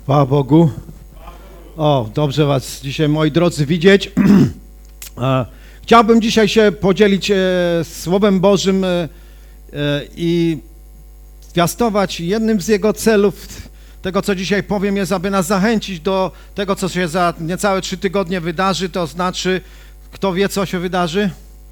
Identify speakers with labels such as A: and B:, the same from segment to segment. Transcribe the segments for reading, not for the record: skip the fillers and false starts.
A: Chwała Bogu. O, dobrze was dzisiaj, moi drodzy, widzieć. Chciałbym dzisiaj się podzielić Słowem Bożym i zwiastować jednym z jego celów, tego co dzisiaj powiem, jest, aby nas zachęcić do tego, co się za niecałe 3 tygodnie wydarzy, to znaczy, kto wie, co się wydarzy?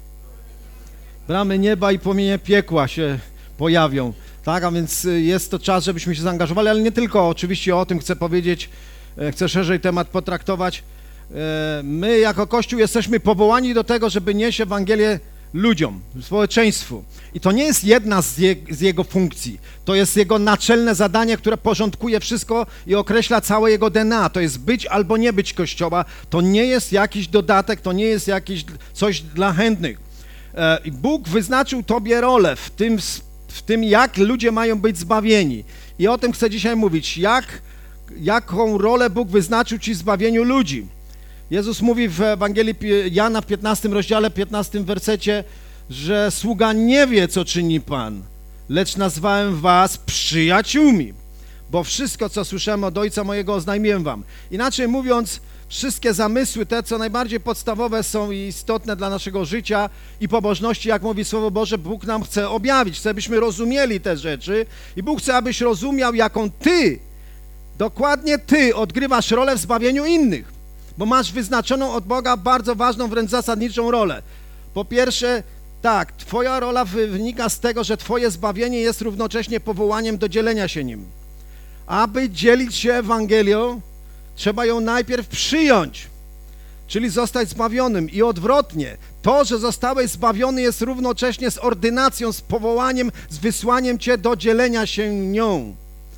A: Bramy nieba i płomienie piekła się pojawią. Tak, a więc jest to czas, żebyśmy się zaangażowali, ale nie tylko, oczywiście o tym chcę powiedzieć, chcę szerzej temat potraktować. My jako Kościół jesteśmy powołani do tego, żeby nieść Ewangelię ludziom, społeczeństwu. I to nie jest jedna z jego funkcji, to jest jego naczelne zadanie, które porządkuje wszystko i określa całe jego DNA. To jest być albo nie być Kościoła, to nie jest jakiś dodatek, to nie jest jakieś coś dla chętnych. I Bóg wyznaczył tobie rolę w tym, jak ludzie mają być zbawieni. I o tym chcę dzisiaj mówić, jaką rolę Bóg wyznaczył ci w zbawieniu ludzi. Jezus mówi w Ewangelii Jana w 15 rozdziale, 15 wersecie, że sługa nie wie, co czyni Pan, lecz nazwałem was przyjaciółmi, bo wszystko, co słyszałem od Ojca mojego, oznajmiłem wam. Inaczej mówiąc, wszystkie zamysły, te, co najbardziej podstawowe są i istotne dla naszego życia i pobożności, jak mówi Słowo Boże, Bóg nam chce objawić, chce, abyśmy rozumieli te rzeczy i Bóg chce, abyś rozumiał, jaką ty, dokładnie ty odgrywasz rolę w zbawieniu innych, bo masz wyznaczoną od Boga bardzo ważną, wręcz zasadniczą rolę. Po pierwsze, tak, twoja rola wynika z tego, że twoje zbawienie jest równocześnie powołaniem do dzielenia się nim. Aby dzielić się Ewangelią, trzeba ją najpierw przyjąć, czyli zostać zbawionym i odwrotnie. To, że zostałeś zbawiony, jest równocześnie z ordynacją, z powołaniem, z wysłaniem cię do dzielenia się nią.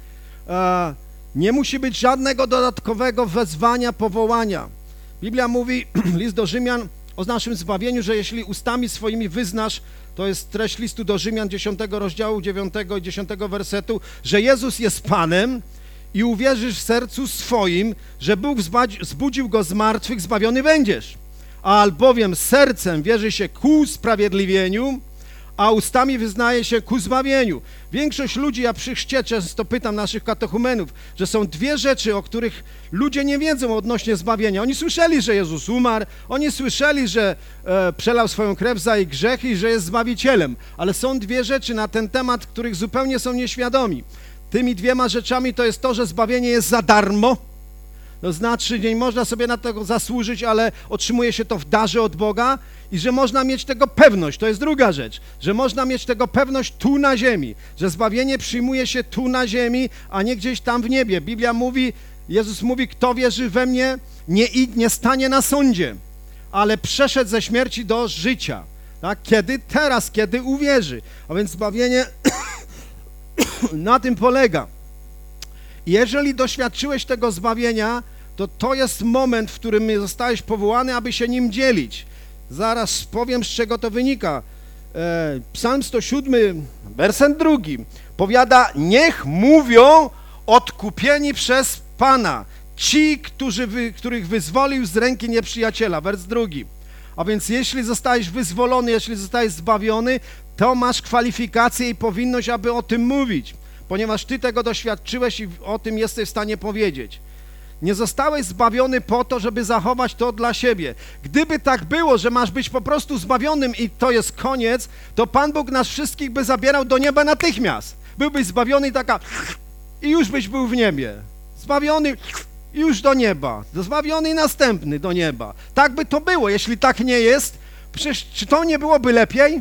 A: Nie musi być żadnego dodatkowego wezwania, powołania. Biblia mówi, list do Rzymian, o naszym zbawieniu, że jeśli ustami swoimi wyznasz, to jest treść listu do Rzymian 10 rozdziału 9 i 10 wersetu, że Jezus jest Panem i uwierzysz w sercu swoim, że Bóg zbudził Go z martwych, zbawiony będziesz. Albowiem sercem wierzy się ku sprawiedliwieniu, a ustami wyznaje się ku zbawieniu. Większość ludzi, ja przy chrzcie często pytam naszych katechumenów, że są 2 rzeczy, o których ludzie nie wiedzą odnośnie zbawienia. Oni słyszeli, że Jezus umarł, oni słyszeli, że przelał swoją krew za ich grzechy i że jest Zbawicielem, ale są 2 rzeczy na ten temat, których zupełnie są nieświadomi. Tymi 2 rzeczami to jest to, że zbawienie jest za darmo, to znaczy nie można sobie na to zasłużyć, ale otrzymuje się to w darze od Boga i że można mieć tego pewność, to jest druga rzecz, że można mieć tego pewność tu na ziemi, że zbawienie przyjmuje się tu na ziemi, a nie gdzieś tam w niebie. Biblia mówi, Jezus mówi, kto wierzy we mnie, nie stanie na sądzie, ale przeszedł ze śmierci do życia. Tak? Kiedy? Teraz, kiedy uwierzy. A więc zbawienie na tym polega. Jeżeli doświadczyłeś tego zbawienia, to jest moment, w którym zostałeś powołany, aby się nim dzielić. Zaraz powiem, z czego to wynika. Psalm 107, werset 2 powiada, niech mówią odkupieni przez Pana, ci, których wyzwolił z ręki nieprzyjaciela. Wers 2. A więc jeśli zostałeś wyzwolony, jeśli zostałeś zbawiony, to masz kwalifikację i powinność, aby o tym mówić, ponieważ ty tego doświadczyłeś i o tym jesteś w stanie powiedzieć. Nie zostałeś zbawiony po to, żeby zachować to dla siebie. Gdyby tak było, że masz być po prostu zbawionym i to jest koniec, to Pan Bóg nas wszystkich by zabierał do nieba natychmiast. Byłbyś zbawiony i już byś był w niebie. Zbawiony i już do nieba. Zbawiony i następny do nieba. Tak by to było. Jeśli tak nie jest, przecież czy to nie byłoby lepiej?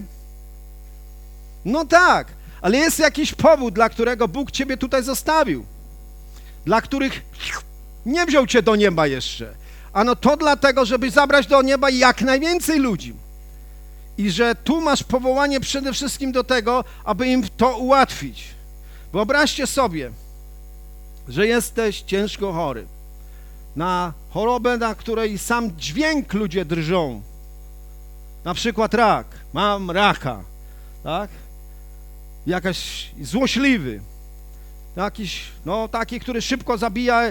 A: No tak. Ale jest jakiś powód, dla którego Bóg ciebie tutaj zostawił, dla których nie wziął cię do nieba jeszcze. Ano to dlatego, żeby zabrać do nieba jak najwięcej ludzi. I że tu masz powołanie przede wszystkim do tego, aby im to ułatwić. Wyobraźcie sobie, że jesteś ciężko chory, na chorobę, na której sam dźwięk ludzie drżą. Na przykład rak, mam raka, tak? Jakaś złośliwy, jakiś, taki, który szybko zabija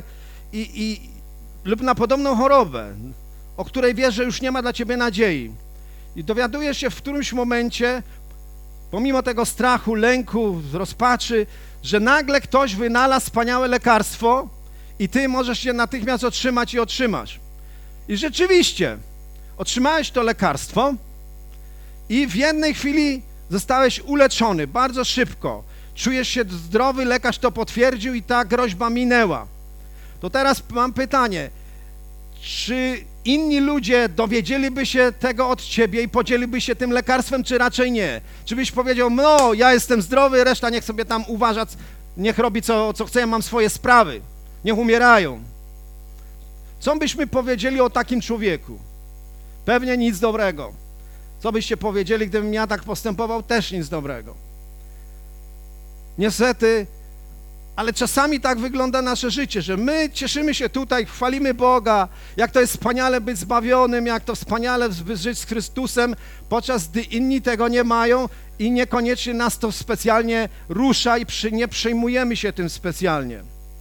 A: lub na podobną chorobę, o której wiesz, że już nie ma dla ciebie nadziei. I dowiadujesz się w którymś momencie, pomimo tego strachu, lęku, rozpaczy, że nagle ktoś wynalazł wspaniałe lekarstwo i ty możesz się natychmiast otrzymać i otrzymasz. I rzeczywiście otrzymałeś to lekarstwo i w jednej chwili zostałeś uleczony, bardzo szybko. Czujesz się zdrowy, lekarz to potwierdził i ta groźba minęła. To teraz mam pytanie, czy inni ludzie dowiedzieliby się tego od ciebie i podzieliby się tym lekarstwem, czy raczej nie? Czy byś powiedział, no ja jestem zdrowy, reszta niech sobie tam uważa, niech robi co chce, ja mam swoje sprawy, niech umierają. Co byśmy powiedzieli o takim człowieku? Pewnie nic dobrego. Co byście powiedzieli, gdybym ja tak postępował? Też nic dobrego. Niestety, ale czasami tak wygląda nasze życie, że my cieszymy się tutaj, chwalimy Boga, jak to jest wspaniale być zbawionym, jak to wspaniale żyć z Chrystusem, podczas gdy inni tego nie mają i niekoniecznie nas to specjalnie rusza i nie przejmujemy się tym specjalnie.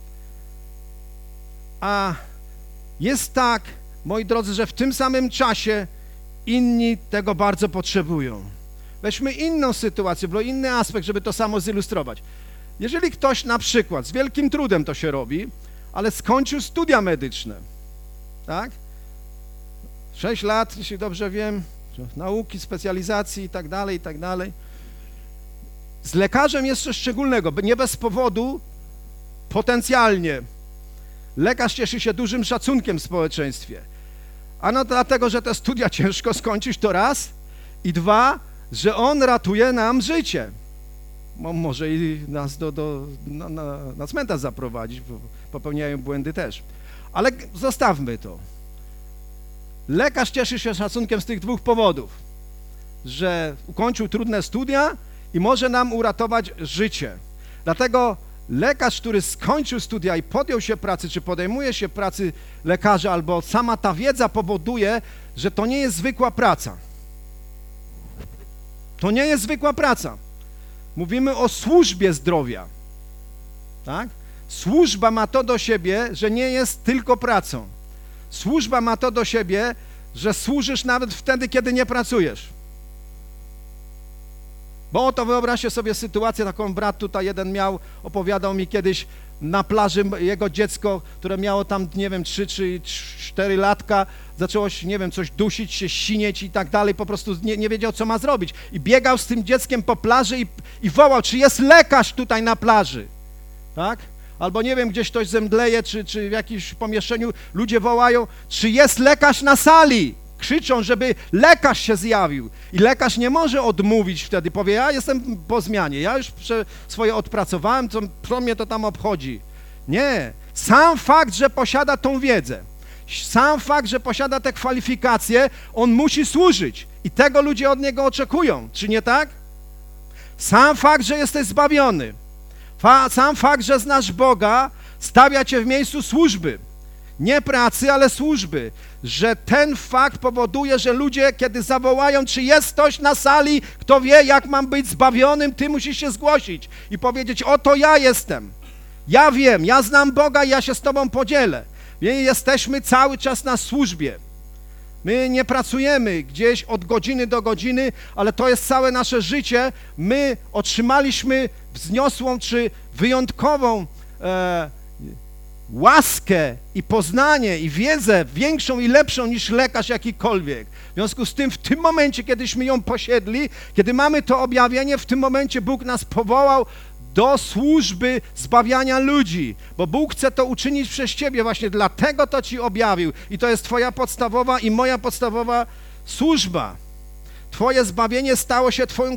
A: A jest tak, moi drodzy, że w tym samym czasie inni tego bardzo potrzebują. Weźmy inną sytuację, bo inny aspekt, żeby to samo zilustrować. Jeżeli ktoś na przykład, z wielkim trudem to się robi, ale skończył studia medyczne, tak? 6 lat, jeśli dobrze wiem, nauki, specjalizacji i tak dalej. Z lekarzem jest coś szczególnego, nie bez powodu potencjalnie lekarz cieszy się dużym szacunkiem w społeczeństwie. Ano dlatego, że te studia ciężko skończyć, to raz, i dwa, że on ratuje nam życie. Może i nas na cmentarz zaprowadzić, bo popełniają błędy też. Ale zostawmy to. Lekarz cieszy się szacunkiem z tych dwóch powodów, że ukończył trudne studia i może nam uratować życie. Dlatego lekarz, który skończył studia i podjął się pracy, czy podejmuje się pracy lekarza, albo sama ta wiedza powoduje, że to nie jest zwykła praca. To nie jest zwykła praca. Mówimy o służbie zdrowia, tak? Służba ma to do siebie, że nie jest tylko pracą. Służba ma to do siebie, że służysz nawet wtedy, kiedy nie pracujesz. Bo oto wyobraźcie sobie sytuację, taką brat tutaj jeden miał, opowiadał mi kiedyś na plaży jego dziecko, które miało tam, nie wiem, 3 czy 4 latka, zaczęło się, nie wiem, coś dusić się, sinieć i tak dalej, po prostu nie wiedział, co ma zrobić. I biegał z tym dzieckiem po plaży i wołał, czy jest lekarz tutaj na plaży, tak? Albo nie wiem, gdzieś ktoś zemdleje, czy w jakimś pomieszczeniu ludzie wołają, czy jest lekarz na sali? Krzyczą, żeby lekarz się zjawił. I lekarz nie może odmówić wtedy, powie, ja jestem po zmianie, ja już swoje odpracowałem, co mnie to tam obchodzi. Nie. Sam fakt, że posiada tą wiedzę, sam fakt, że posiada te kwalifikacje, on musi służyć. I tego ludzie od niego oczekują. Czy nie tak? Sam fakt, że jesteś zbawiony, sam fakt, że znasz Boga, stawia cię w miejscu służby. Nie pracy, ale służby. Że ten fakt powoduje, że ludzie, kiedy zawołają, czy jest ktoś na sali, kto wie, jak mam być zbawionym, ty musisz się zgłosić i powiedzieć, oto ja jestem. Ja wiem, ja znam Boga i ja się z tobą podzielę. My jesteśmy cały czas na służbie. My nie pracujemy gdzieś od godziny do godziny, ale to jest całe nasze życie. My otrzymaliśmy wzniosłą czy wyjątkową łaskę i poznanie i wiedzę większą i lepszą niż lekarz jakikolwiek. W związku z tym w tym momencie, kiedyśmy ją posiedli, kiedy mamy to objawienie, w tym momencie Bóg nas powołał do służby zbawiania ludzi, bo Bóg chce to uczynić przez ciebie, właśnie dlatego to ci objawił i to jest twoja podstawowa i moja podstawowa służba. Twoje zbawienie stało się twoją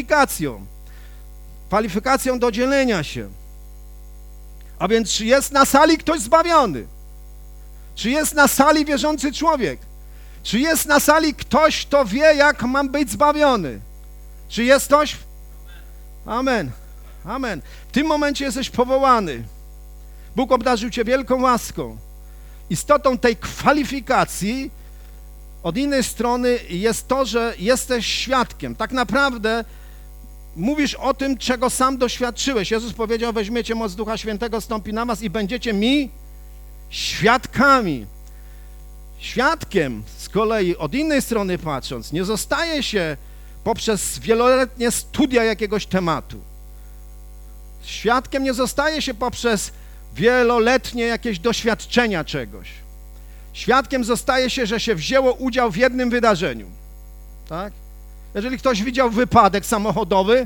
A: kwalifikacją do dzielenia się. A więc czy jest na sali ktoś zbawiony? Czy jest na sali wierzący człowiek? Czy jest na sali ktoś, kto wie, jak mam być zbawiony? Czy jest ktoś? Amen. Amen. W tym momencie jesteś powołany. Bóg obdarzył cię wielką łaską. Istotą tej kwalifikacji od innej strony jest to, że jesteś świadkiem. Tak naprawdę mówisz o tym, czego sam doświadczyłeś. Jezus powiedział, weźmiecie moc Ducha Świętego, stąpi na was i będziecie mi świadkami. Świadkiem z kolei, od innej strony patrząc, nie zostaje się poprzez wieloletnie studia jakiegoś tematu. Świadkiem nie zostaje się poprzez wieloletnie jakieś doświadczenia czegoś. Świadkiem zostaje się, że się wzięło udział w jednym wydarzeniu, tak? Jeżeli ktoś widział wypadek samochodowy,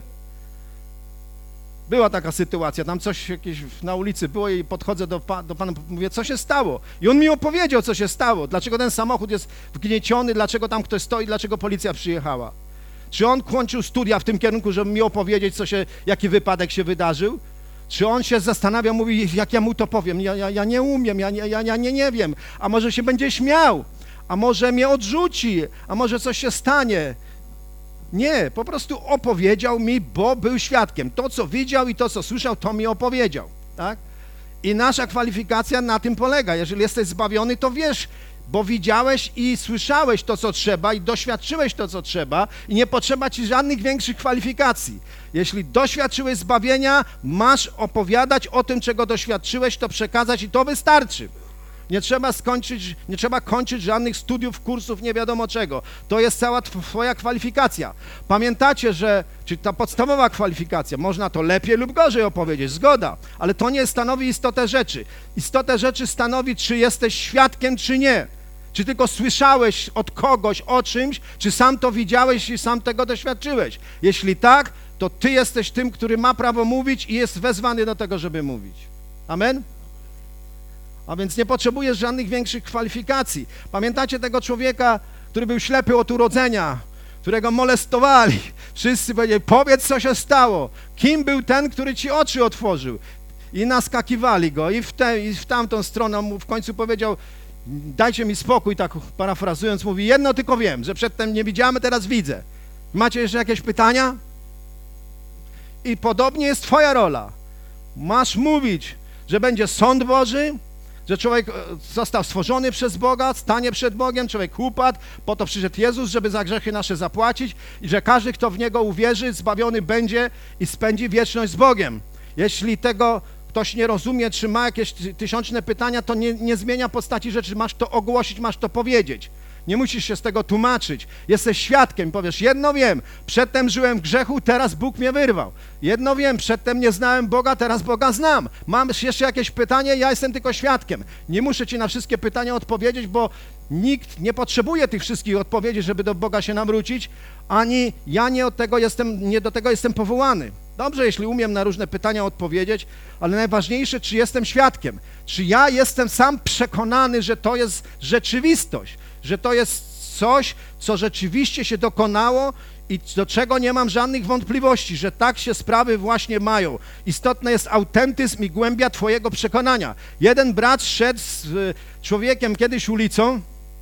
A: była taka sytuacja, tam coś jakieś na ulicy było i podchodzę do pana, mówię, co się stało? I on mi opowiedział, co się stało, dlaczego ten samochód jest wgnieciony, dlaczego tam ktoś stoi, dlaczego policja przyjechała. Czy on kończył studia w tym kierunku, żeby mi opowiedzieć, jaki wypadek się wydarzył? Czy on się zastanawia, mówi, jak ja mu to powiem? Ja nie umiem, ja nie wiem. A może się będzie śmiał? A może mnie odrzuci? A może coś się stanie? Nie, po prostu opowiedział mi, bo był świadkiem. To, co widział i to, co słyszał, to mi opowiedział, tak? I nasza kwalifikacja na tym polega. Jeżeli jesteś zbawiony, to wiesz, bo widziałeś i słyszałeś to, co trzeba i doświadczyłeś to, co trzeba i nie potrzeba ci żadnych większych kwalifikacji. Jeśli doświadczyłeś zbawienia, masz opowiadać o tym, czego doświadczyłeś, to przekazać i to wystarczy. Nie trzeba kończyć żadnych studiów, kursów, nie wiadomo czego. To jest cała twoja kwalifikacja. Pamiętacie, czy ta podstawowa kwalifikacja, można to lepiej lub gorzej opowiedzieć, zgoda, ale to nie stanowi istotę rzeczy. Istotę rzeczy stanowi, czy jesteś świadkiem, czy nie. Czy tylko słyszałeś od kogoś o czymś, czy sam to widziałeś i sam tego doświadczyłeś. Jeśli tak, to ty jesteś tym, który ma prawo mówić i jest wezwany do tego, żeby mówić. Amen? A więc nie potrzebujesz żadnych większych kwalifikacji. Pamiętacie tego człowieka, który był ślepy od urodzenia, którego molestowali. Wszyscy powiedzieli, powiedz, co się stało. Kim był ten, który ci oczy otworzył? I naskakiwali go i w tamtą stronę mu w końcu powiedział, dajcie mi spokój, tak parafrazując, mówi, jedno tylko wiem, że przedtem nie widziałem, teraz widzę. Macie jeszcze jakieś pytania? I podobnie jest twoja rola. Masz mówić, że będzie sąd Boży, że człowiek został stworzony przez Boga, stanie przed Bogiem, człowiek upadł, po to przyszedł Jezus, żeby za grzechy nasze zapłacić i że każdy, kto w Niego uwierzy, zbawiony będzie i spędzi wieczność z Bogiem. Jeśli tego ktoś nie rozumie, czy ma jakieś tysiączne pytania, to nie zmienia postaci rzeczy, masz to ogłosić, masz to powiedzieć. Nie musisz się z tego tłumaczyć. Jesteś świadkiem, powiesz, jedno wiem, przedtem żyłem w grzechu, teraz Bóg mnie wyrwał. Jedno wiem, przedtem nie znałem Boga, teraz Boga znam. Mam jeszcze jakieś pytanie, ja jestem tylko świadkiem. Nie muszę ci na wszystkie pytania odpowiedzieć, bo nikt nie potrzebuje tych wszystkich odpowiedzi, żeby do Boga się nawrócić, ani ja nie do tego jestem powołany. Dobrze, jeśli umiem na różne pytania odpowiedzieć, ale najważniejsze, czy jestem świadkiem. Czy ja jestem sam przekonany, że to jest rzeczywistość, że to jest coś, co rzeczywiście się dokonało i do czego nie mam żadnych wątpliwości, że tak się sprawy właśnie mają. Istotny jest autentyzm i głębia twojego przekonania. Jeden brat szedł z człowiekiem kiedyś ulicą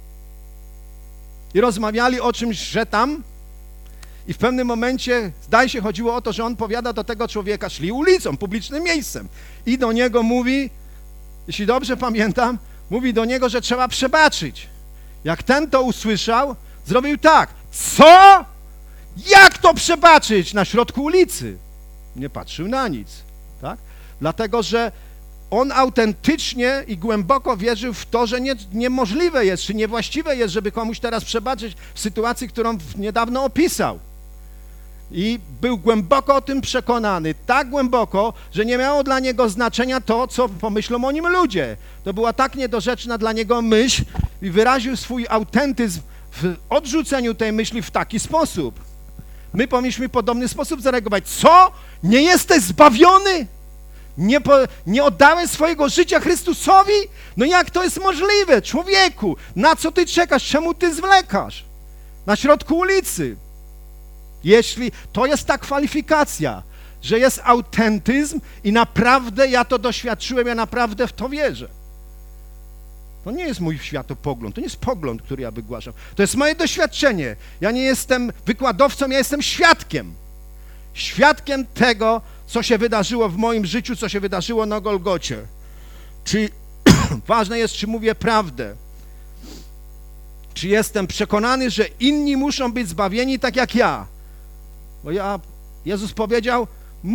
A: i rozmawiali o czymś, że tam i w pewnym momencie, zdaje się, chodziło o to, że on powiada do tego człowieka, szli ulicą, publicznym miejscem i do niego mówi, jeśli dobrze pamiętam, mówi do niego, że trzeba przebaczyć. Jak ten to usłyszał, zrobił tak. Co? Jak to przebaczyć na środku ulicy? Nie patrzył na nic, tak? Dlatego, że on autentycznie i głęboko wierzył w to, że niemożliwe jest, czy niewłaściwe jest, żeby komuś teraz przebaczyć w sytuacji, którą niedawno opisał. I był głęboko o tym przekonany, tak głęboko, że nie miało dla niego znaczenia to, co pomyślą o nim ludzie. To była tak niedorzeczna dla niego myśl i wyraził swój autentyzm w odrzuceniu tej myśli w taki sposób. My powinniśmy w podobny sposób zareagować. Co? Nie jesteś zbawiony? Nie oddałeś swojego życia Chrystusowi? No jak to jest możliwe? Człowieku, na co ty czekasz? Czemu ty zwlekasz? Na środku ulicy. Jeśli to jest ta kwalifikacja, że jest autentyzm i naprawdę ja to doświadczyłem, ja naprawdę w to wierzę. To nie jest mój światopogląd, to nie jest pogląd, który ja wygłaszam. To jest moje doświadczenie. Ja nie jestem wykładowcą, ja jestem świadkiem. Świadkiem tego, co się wydarzyło w moim życiu, co się wydarzyło na Golgocie. Czy ważne jest, czy mówię prawdę. Czy jestem przekonany, że inni muszą być zbawieni tak jak ja. Bo Jezus powiedział,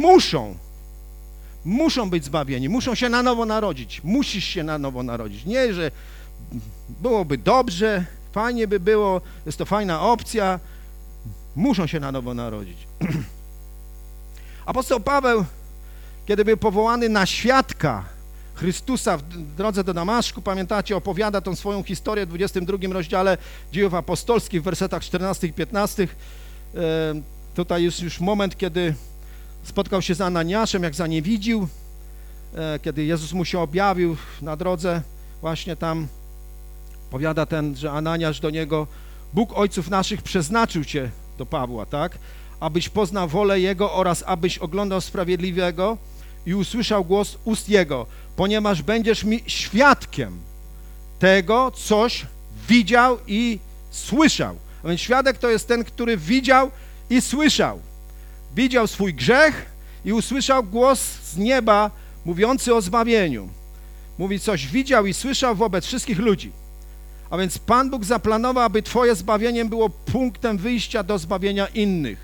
A: muszą być zbawieni, muszą się na nowo narodzić, musisz się na nowo narodzić. Nie, że byłoby dobrze, fajnie by było, jest to fajna opcja, muszą się na nowo narodzić. Apostoł Paweł, kiedy był powołany na świadka Chrystusa w drodze do Damaszku, pamiętacie, opowiada tą swoją historię w 22 rozdziale Dziejów Apostolskich, w wersetach 14 i 15. Tutaj jest już moment, kiedy spotkał się z Ananiaszem, jak zaniewidził, kiedy Jezus mu się objawił na drodze, właśnie tam powiada że Ananiasz do niego: Bóg ojców naszych przeznaczył cię, do Pawła, tak, abyś poznał wolę Jego oraz abyś oglądał Sprawiedliwego i usłyszał głos ust Jego, ponieważ będziesz mi świadkiem tego, coś widział i słyszał. A więc świadek to jest ten, który widział i słyszał. Widział swój grzech i usłyszał głos z nieba mówiący o zbawieniu. Mówi, coś widział i słyszał wobec wszystkich ludzi. A więc Pan Bóg zaplanował, aby twoje zbawienie było punktem wyjścia do zbawienia innych,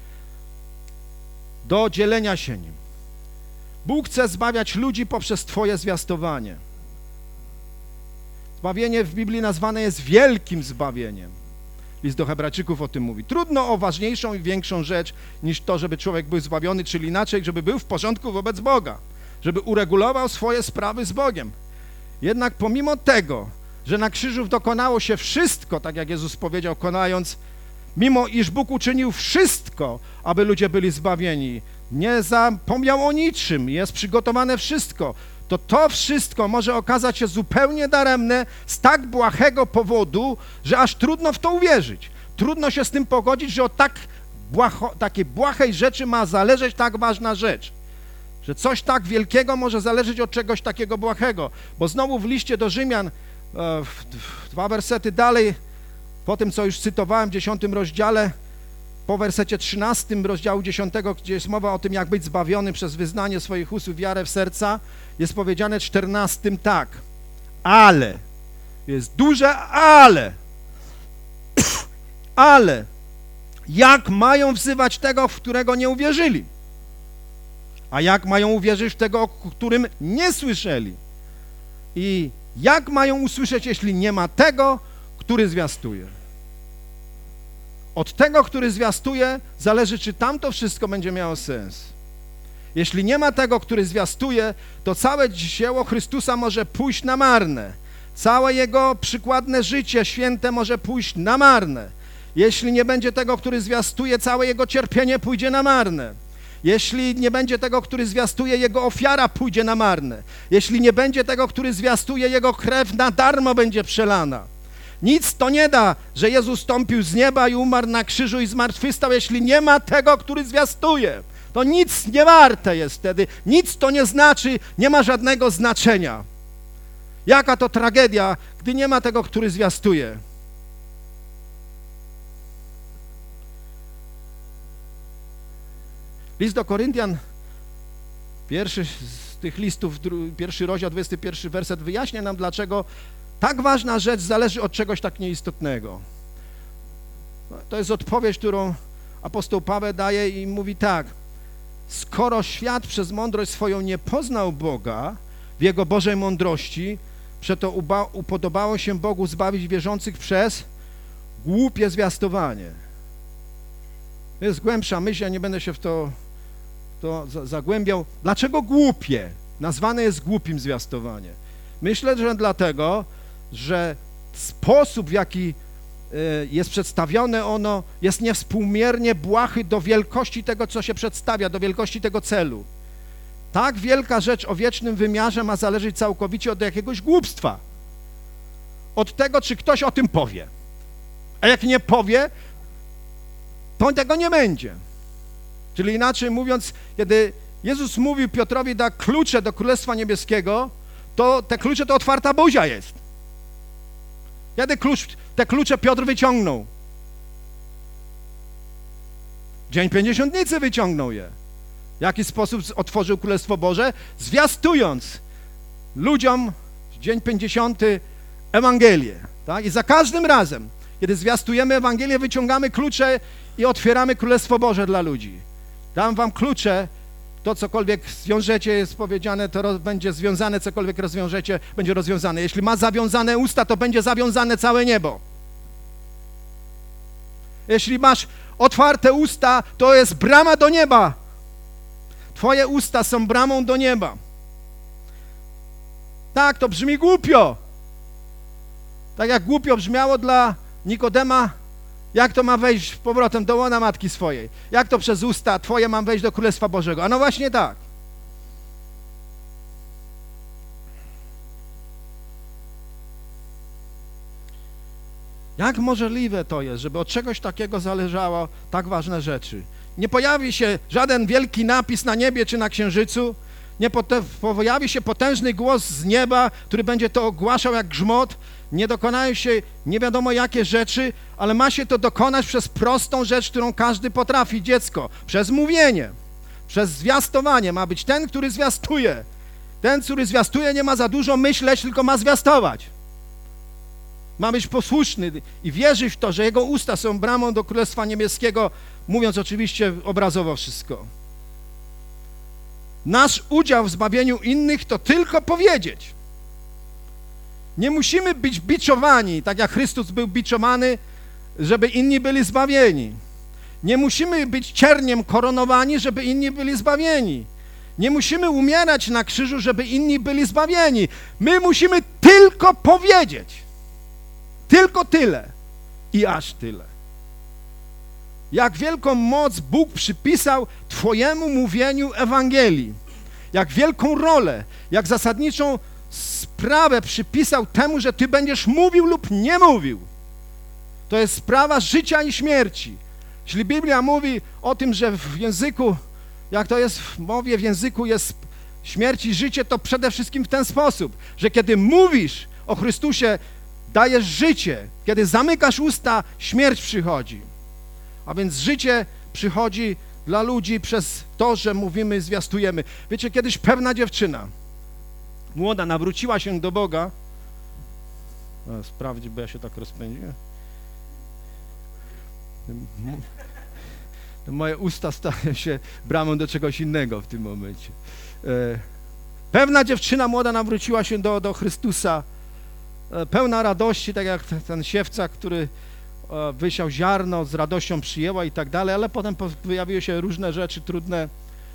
A: do dzielenia się nim. Bóg chce zbawiać ludzi poprzez twoje zwiastowanie. Zbawienie w Biblii nazwane jest wielkim zbawieniem. List do Hebrajczyków o tym mówi. Trudno o ważniejszą i większą rzecz niż to, żeby człowiek był zbawiony, czyli inaczej, żeby był w porządku wobec Boga, żeby uregulował swoje sprawy z Bogiem. Jednak pomimo tego, że na krzyżu dokonało się wszystko, tak jak Jezus powiedział, konając, mimo iż Bóg uczynił wszystko, aby ludzie byli zbawieni, nie zapomniał o niczym, jest przygotowane wszystko, to wszystko może okazać się zupełnie daremne z tak błahego powodu, że aż trudno w to uwierzyć. Trudno się z tym pogodzić, że od takiej błahej rzeczy ma zależeć tak ważna rzecz. Że coś tak wielkiego może zależeć od czegoś takiego błahego. Bo znowu w liście do Rzymian, 2 wersety dalej, po tym, co już cytowałem w 10 rozdziale, po wersecie 13 rozdziału 10, gdzie jest mowa o tym, jak być zbawiony przez wyznanie swoich ust i wiarę w serca, jest powiedziane 14 tak, ale, jest duże ale, jak mają wzywać tego, w którego nie uwierzyli? A jak mają uwierzyć w tego, o którym nie słyszeli? I jak mają usłyszeć, jeśli nie ma tego, który zwiastuje? Od tego, który zwiastuje, zależy, czy tamto wszystko będzie miało sens. Jeśli nie ma tego, który zwiastuje, to całe dzieło Chrystusa może pójść na marne. Całe Jego przykładne życie święte może pójść na marne. Jeśli nie będzie tego, który zwiastuje, całe Jego cierpienie pójdzie na marne. Jeśli nie będzie tego, który zwiastuje, Jego ofiara pójdzie na marne. Jeśli nie będzie tego, który zwiastuje, Jego krew na darmo będzie przelana. Nic to nie da, że Jezus stąpił z nieba i umarł na krzyżu i zmartwychwstał, jeśli nie ma tego, który zwiastuje. To nic nie warte jest wtedy, nic to nie znaczy, nie ma żadnego znaczenia. Jaka to tragedia, gdy nie ma tego, który zwiastuje. List do Koryntian, pierwszy z tych listów, pierwszy rozdział, 21 werset wyjaśnia nam, dlaczego tak ważna rzecz zależy od czegoś tak nieistotnego. To jest odpowiedź, którą apostoł Paweł daje i mówi tak: skoro świat przez mądrość swoją nie poznał Boga w Jego Bożej mądrości, przeto upodobało się Bogu zbawić wierzących przez głupie zwiastowanie. To jest głębsza myśl, ja nie będę się w to zagłębiał. Dlaczego głupie? Nazwane jest głupim zwiastowanie. Myślę, że dlatego, że sposób, w jaki jest przedstawione ono, jest niewspółmiernie błahy do wielkości tego, co się przedstawia, do wielkości tego celu. Tak wielka rzecz o wiecznym wymiarze ma zależeć całkowicie od jakiegoś głupstwa. Od tego, czy ktoś o tym powie. A jak nie powie, to tego nie będzie. Czyli inaczej mówiąc, kiedy Jezus mówił Piotrowi, da klucze do Królestwa Niebieskiego, to te klucze to otwarta buzia jest. Kiedy te klucze Piotr wyciągnął? Dzień Pięćdziesiątnicy wyciągnął je. W jaki sposób otworzył Królestwo Boże? Zwiastując ludziom w Dzień Pięćdziesiąty Ewangelię. Tak? I za każdym razem, kiedy zwiastujemy Ewangelię, wyciągamy klucze i otwieramy Królestwo Boże dla ludzi. Dam wam klucze, to cokolwiek zwiążecie, jest powiedziane, to będzie związane, cokolwiek rozwiążecie, będzie rozwiązane. Jeśli ma zawiązane usta, to będzie zawiązane całe niebo. Jeśli masz otwarte usta, to jest brama do nieba. Twoje usta są bramą do nieba. Tak, to brzmi głupio. Tak jak głupio brzmiało dla Nikodema, jak to ma wejść z powrotem do łona matki swojej? Jak to przez usta twoje mam wejść do Królestwa Bożego? A no właśnie tak. Jak możliwe to jest, żeby od czegoś takiego zależało tak ważne rzeczy? Nie pojawi się żaden wielki napis na niebie czy na księżycu, nie pojawi się potężny głos z nieba, który będzie to ogłaszał jak grzmot, nie dokonają się nie wiadomo jakie rzeczy, ale ma się to dokonać przez prostą rzecz, którą każdy potrafi, dziecko, przez mówienie, przez zwiastowanie. Ma być ten, który zwiastuje. Ten, który zwiastuje, nie ma za dużo myśleć, tylko ma zwiastować. Ma być posłuszny i wierzyć w to, że jego usta są bramą do Królestwa Niebieskiego, mówiąc oczywiście obrazowo wszystko. Nasz udział w zbawieniu innych to tylko powiedzieć. Nie musimy być biczowani, tak jak Chrystus był biczowany, żeby inni byli zbawieni. Nie musimy być cierniem koronowani, żeby inni byli zbawieni. Nie musimy umierać na krzyżu, żeby inni byli zbawieni. My musimy tylko powiedzieć. Tylko tyle i aż tyle. Jak wielką moc Bóg przypisał twojemu mówieniu Ewangelii. Jak wielką rolę, jak zasadniczą sprawę przypisał temu, że ty będziesz mówił lub nie mówił. To jest sprawa życia i śmierci. Jeśli Biblia mówi o tym, że w języku, jak to jest w mowie, w języku jest śmierć i życie, to przede wszystkim w ten sposób, że kiedy mówisz o Chrystusie, dajesz życie. Kiedy zamykasz usta, śmierć przychodzi. A więc życie przychodzi dla ludzi przez to, że mówimy, zwiastujemy. Wiecie, kiedyś pewna dziewczyna, młoda, nawróciła się do Boga. Sprawdź, bo ja się tak rozpędziłem. Moje usta stają się bramą do czegoś innego w tym momencie. Pewna dziewczyna młoda nawróciła się do Chrystusa, pełna radości, tak jak ten siewca, który wysiał ziarno, z radością przyjęła i tak dalej, ale potem pojawiły się różne rzeczy trudne.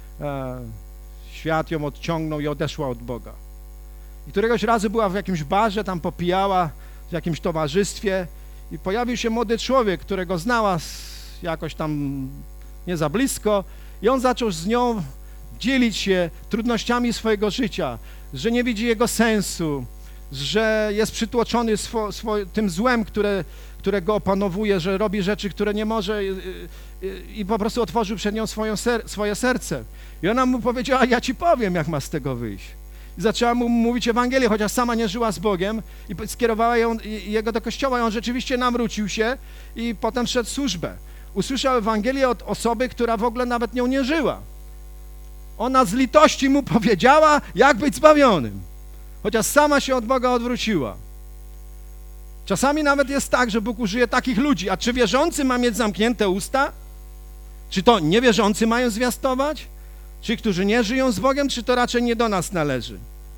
A: Świat ją odciągnął i odeszła od Boga. I któregoś razu była w jakimś barze, tam popijała w jakimś towarzystwie i pojawił się młody człowiek, którego znała jakoś tam nie za blisko i on zaczął z nią dzielić się trudnościami swojego życia, że nie widzi jego sensu, że jest przytłoczony tym złem, które go opanowuje, że robi rzeczy, które nie może i po prostu otworzył przed nią swoje serce. I ona mu powiedziała, ja ci powiem, jak ma z tego wyjść. I zaczęła mu mówić Ewangelię, chociaż sama nie żyła z Bogiem i skierowała jego do kościoła i on rzeczywiście nawrócił się i potem szedł w służbę. Usłyszał Ewangelię od osoby, która w ogóle nawet nią nie żyła. Ona z litości mu powiedziała, jak być zbawionym, chociaż sama się od Boga odwróciła. Czasami nawet jest tak, że Bóg użyje takich ludzi. A czy wierzący ma mieć zamknięte usta? Czy to niewierzący mają zwiastować? Ci, którzy nie żyją z Bogiem, czy to raczej nie do nas należy?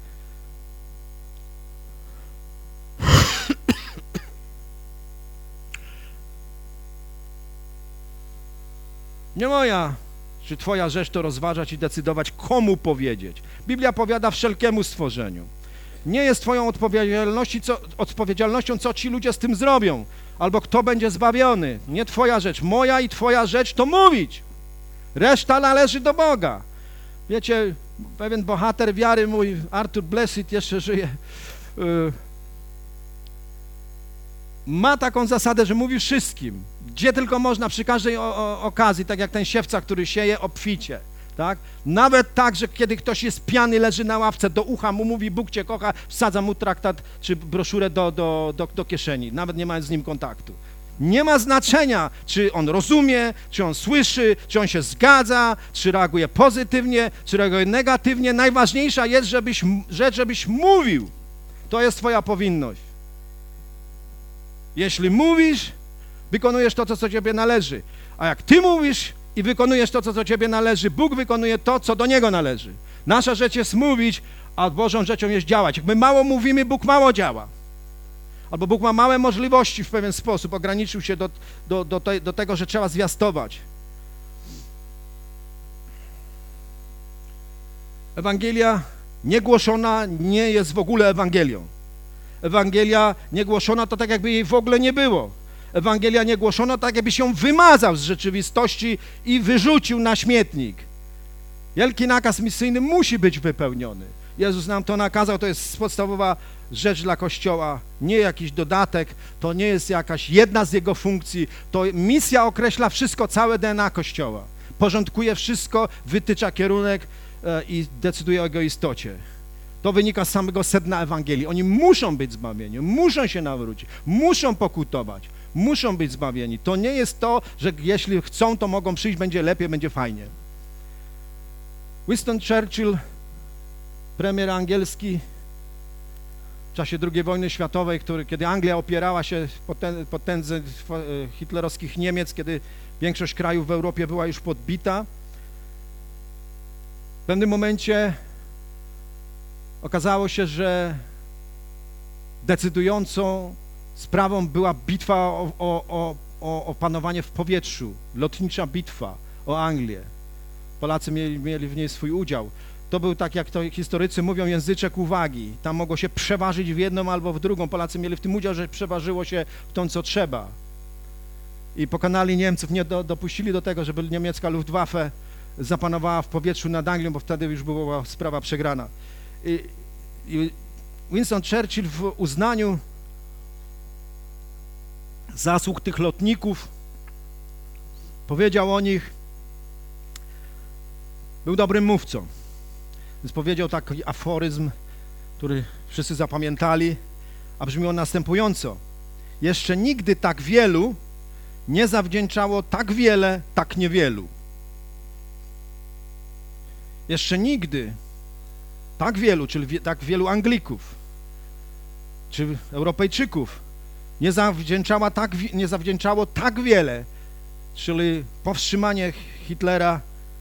A: Nie moja, czy twoja rzecz to rozważać i decydować, komu powiedzieć. Biblia powiada wszelkiemu stworzeniu. Nie jest twoją odpowiedzialnością, co ci ludzie z tym zrobią, albo kto będzie zbawiony. Nie twoja rzecz. Moja i twoja rzecz to mówić. Reszta należy do Boga. Wiecie, pewien bohater wiary mój, Arthur Blessitt, jeszcze żyje, ma taką zasadę, że mówi wszystkim, gdzie tylko można, przy każdej okazji, tak jak ten siewca, który sieje obficie. Tak? Nawet tak, że kiedy ktoś jest pijany, leży na ławce, do ucha mu mówi, Bóg cię kocha, wsadza mu traktat czy broszurę do kieszeni, nawet nie mając z nim kontaktu. Nie ma znaczenia, czy on rozumie, czy on słyszy, czy on się zgadza, czy reaguje pozytywnie, czy reaguje negatywnie. Najważniejsza jest, żebyś mówił. To jest twoja powinność. Jeśli mówisz, wykonujesz to, co ciebie należy. A jak ty mówisz i wykonujesz to, co do ciebie należy, Bóg wykonuje to, co do Niego należy. Nasza rzecz jest mówić, a Bożą rzeczą jest działać. Jak my mało mówimy, Bóg mało działa. Albo Bóg ma małe możliwości w pewien sposób, ograniczył się do tego, że trzeba zwiastować. Ewangelia niegłoszona nie jest w ogóle Ewangelią. Ewangelia niegłoszona to tak, jakby jej w ogóle nie było. Ewangelia niegłoszona tak, jakby się wymazał z rzeczywistości i wyrzucił na śmietnik. Wielki nakaz misyjny musi być wypełniony. Jezus nam to nakazał, to jest podstawowa rzecz dla Kościoła, nie jakiś dodatek, to nie jest jakaś jedna z jego funkcji, to misja określa wszystko, całe DNA Kościoła. Porządkuje wszystko, wytycza kierunek i decyduje o jego istocie. To wynika z samego sedna Ewangelii. Oni muszą być zbawieni, muszą się nawrócić, muszą pokutować, muszą być zbawieni. To nie jest to, że jeśli chcą, to mogą przyjść, będzie lepiej, będzie fajnie. Winston Churchill, premier angielski w czasie II wojny światowej, kiedy Anglia opierała się potędze hitlerowskich Niemiec, kiedy większość krajów w Europie była już podbita, w pewnym momencie okazało się, że decydującą sprawą była bitwa o panowanie w powietrzu, lotnicza bitwa o Anglię. Polacy mieli w niej swój udział. To był, tak jak to historycy mówią, języczek uwagi. Tam mogło się przeważyć w jedną albo w drugą. Polacy mieli w tym udział, że przeważyło się w tą, co trzeba. I pokonali Niemców, nie dopuścili do tego, żeby niemiecka Luftwaffe zapanowała w powietrzu nad Anglią, bo wtedy już była sprawa przegrana. I Winston Churchill w uznaniu zasług tych lotników powiedział o nich, był dobrym mówcą, więc powiedział taki aforyzm, który wszyscy zapamiętali, a brzmi on następująco: jeszcze nigdy tak wielu nie zawdzięczało tak wiele tak niewielu. Jeszcze nigdy tak wielu, czyli tak wielu Anglików, czy Europejczyków nie zawdzięczało tak wiele, czyli powstrzymanie Hitlera,